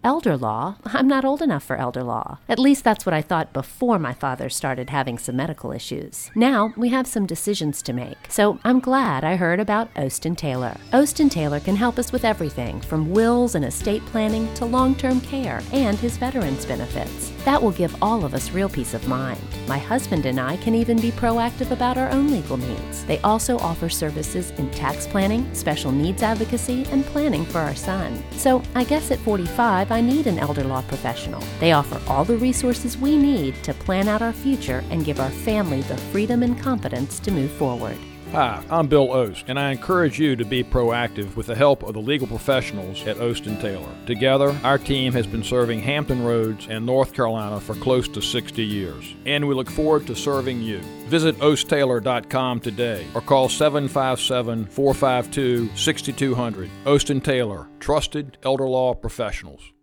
Elder law? I'm not old enough for elder law. At least that's what I thought before my father started having some medical issues. Now we have some decisions to make, so I'm glad I heard about Ostin Taylor. Ostin Taylor can help us with everything from wills and estate planning to long-term care and his veterans benefits. That will give all of us real peace of mind. My husband and I can even be proactive about our own legal needs. They also offer services in tax planning, special needs advocacy, and planning for our son. So I guess at 45, I need an elder law professional. They offer all the resources we need to plan out our future and give our family the freedom and confidence to move forward. Hi, I'm Bill Ost, and I encourage you to be proactive with the help of the legal professionals at Ostin Taylor. Together, our team has been serving Hampton Roads and North Carolina for close to 60 years, and we look forward to serving you. Visit osttaylor.com today or call 757-452-6200. Ostin Taylor, trusted elder law professionals.